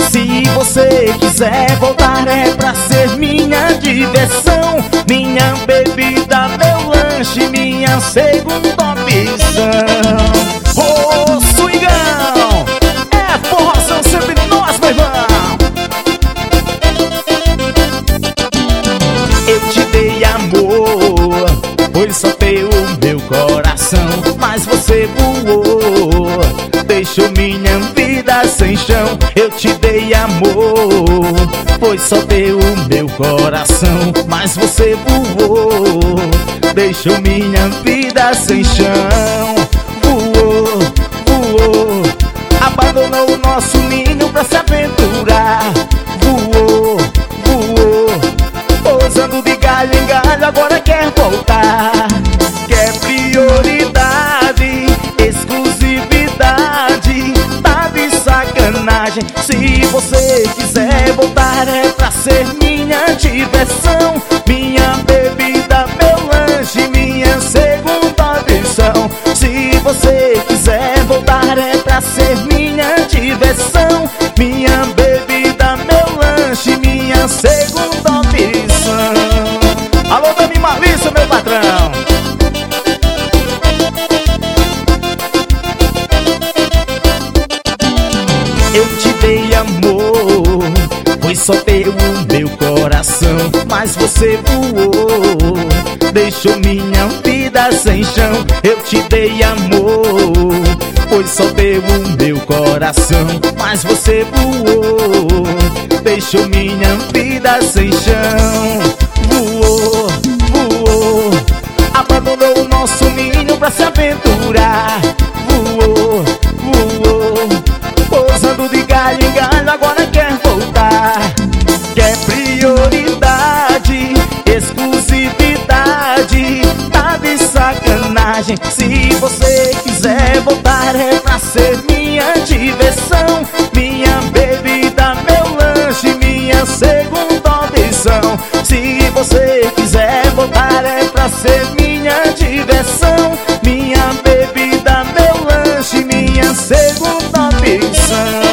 Se você quiser voltar é pra ser minha diversão, minha bebida, meu lanche, minha segunda opção. Ô, swingão, é forrozão sempre nós, meu irmão. Eu te dei amor, foi só teu meu coração, mas você voou, deixou minha vida sem chão. Eu te dei amor, foi só teu meu coração, mas você voou, deixou minha vida sem chão. Voou, voou, abandonou o nosso ninho pra se aventurar. Voou, voou, pousando de galho em galho, agora quer voltar. Quer prioridade, exclusividade, tá de sacanagem. Se você quiser voltar é pra ser minha diversão, minha bebida, meu lanche, minha segunda opção. Se você quiser voltar é pra ser minha diversão, minha bebida, meu lanche, minha segunda opção. Alô, Dami Malícia, meu patrão. Eu te dei amor, foi só teu o meu coração, mas você voou, deixou minha vida sem chão. Eu te dei amor, foi só teu o meu coração, mas você voou, deixou minha vida sem chão. Voou, voou, abandonou o nosso ninho pra se aventurar. Voou, voou, pousando de galho em galho, agora quer voltar. Quer prioridade, exclusividade, tá de sacanagem. Se você quiser voltar é pra ser minha diversão, minha bebida, meu lanche, minha segunda opção. Se você quiser voltar é pra ser minha diversão, minha bebida, meu lanche, minha segunda opção.